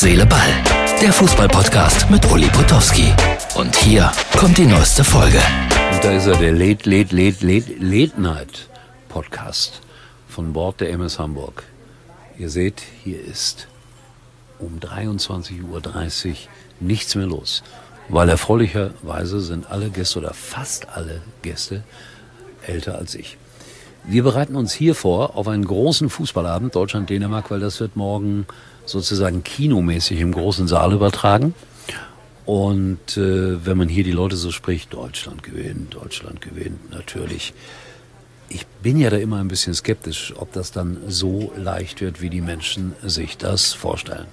Seele, Ball. Der Fußball-Podcast mit Uli Potowski. Und hier kommt die neueste Folge. Und da ist er, der Late Night Podcast von Bord der MS Hamburg. Ihr seht, hier ist um 23:30 Uhr nichts mehr los. Weil erfreulicherweise sind alle Gäste oder fast alle Gäste älter als ich. Wir bereiten uns hier vor auf einen großen Fußballabend Deutschland-Dänemark, weil das wird morgen sozusagen kinomäßig im großen Saal übertragen. Und wenn man hier die Leute so spricht, Deutschland gewinnt, natürlich. Ich bin ja da immer ein bisschen skeptisch, ob das dann so leicht wird, wie die Menschen sich das vorstellen.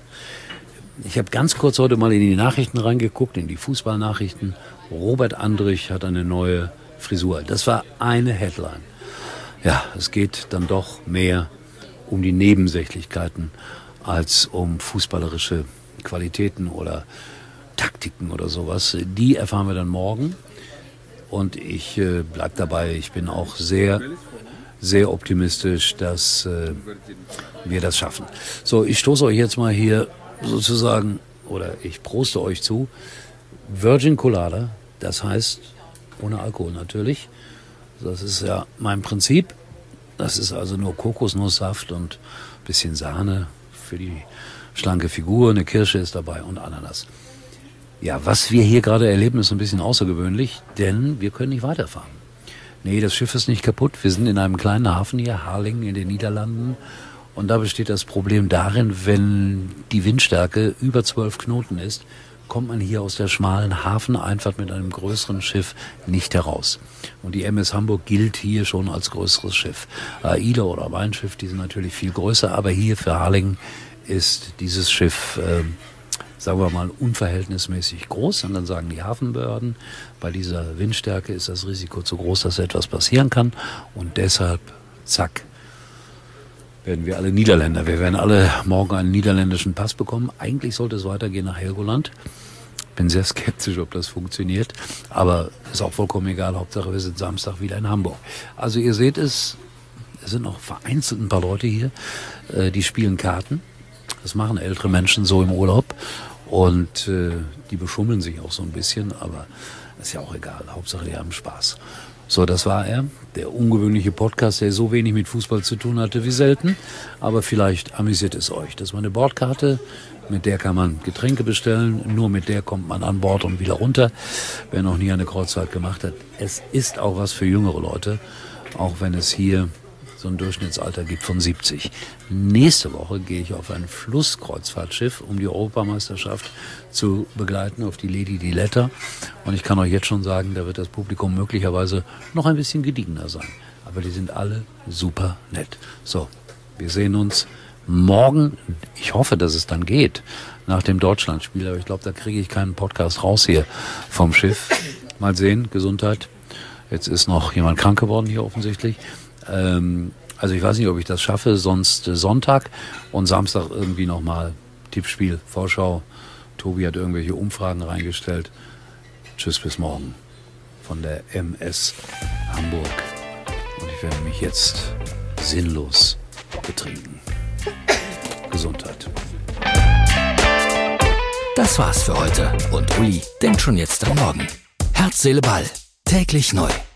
Ich habe ganz kurz heute mal in die Nachrichten reingeguckt, in die Fußballnachrichten. Robert Andrich hat eine neue Frisur. Das war eine Headline. Ja, es geht dann doch mehr um die Nebensächlichkeiten als um fußballerische Qualitäten oder Taktiken oder sowas. Die erfahren wir dann morgen. Und ich bleib dabei. Ich bin auch sehr, sehr optimistisch, dass wir das schaffen. So, ich stoße euch jetzt mal hier sozusagen, oder ich proste euch zu, Virgin Colada, das heißt ohne Alkohol natürlich. Das ist ja mein Prinzip. Das ist also nur Kokosnusssaft und ein bisschen Sahne für die schlanke Figur. Eine Kirsche ist dabei und Ananas. Ja, was wir hier gerade erleben, ist ein bisschen außergewöhnlich, denn wir können nicht weiterfahren. Nee, das Schiff ist nicht kaputt. Wir sind in einem kleinen Hafen hier, Harlingen in den Niederlanden. Und da besteht das Problem darin, wenn die Windstärke über 12 Knoten ist, kommt man hier aus der schmalen Hafeneinfahrt mit einem größeren Schiff nicht heraus. Und die MS Hamburg gilt hier schon als größeres Schiff. AIDA oder Mein Schiff, die sind natürlich viel größer, aber hier für Harlingen ist dieses Schiff, sagen wir mal, unverhältnismäßig groß. Und dann sagen die Hafenbehörden, bei dieser Windstärke ist das Risiko zu groß, dass etwas passieren kann. Und deshalb, zack, werden wir alle Niederländer. Wir werden alle morgen einen niederländischen Pass bekommen. Eigentlich sollte es weitergehen nach Helgoland. Bin sehr skeptisch, ob das funktioniert. Aber ist auch vollkommen egal. Hauptsache, wir sind Samstag wieder in Hamburg. Also ihr seht es sind noch vereinzelt ein paar Leute hier, die spielen Karten. Das machen ältere Menschen so im Urlaub. Und die beschummeln sich auch so ein bisschen. Aber ist ja auch egal. Hauptsache, die haben Spaß. So, das war er, der ungewöhnliche Podcast, der so wenig mit Fußball zu tun hatte wie selten. Aber vielleicht amüsiert es euch. Das war eine Bordkarte, mit der kann man Getränke bestellen. Nur mit der kommt man an Bord und wieder runter, wer noch nie eine Kreuzfahrt gemacht hat. Es ist auch was für jüngere Leute, auch wenn es hier so ein Durchschnittsalter gibt von 70. Nächste Woche gehe ich auf ein Flusskreuzfahrtschiff, um die Europameisterschaft zu begleiten, auf die Lady Diletta. Und ich kann euch jetzt schon sagen, da wird das Publikum möglicherweise noch ein bisschen gediegener sein. Aber die sind alle super nett. So, wir sehen uns morgen. Ich hoffe, dass es dann geht, nach dem Deutschlandspiel. Aber ich glaube, da kriege ich keinen Podcast raus hier vom Schiff. Mal sehen, Gesundheit. Jetzt ist noch jemand krank geworden hier offensichtlich. Also ich weiß nicht, ob ich das schaffe, sonst Sonntag und Samstag irgendwie nochmal Tippspiel, Vorschau. Tobi hat irgendwelche Umfragen reingestellt. Tschüss, bis morgen von der MS Hamburg. Und ich werde mich jetzt sinnlos betrinken. Gesundheit. Das war's für heute. Und Uli denkt schon jetzt an morgen. Herz, Seele, Ball. Täglich neu.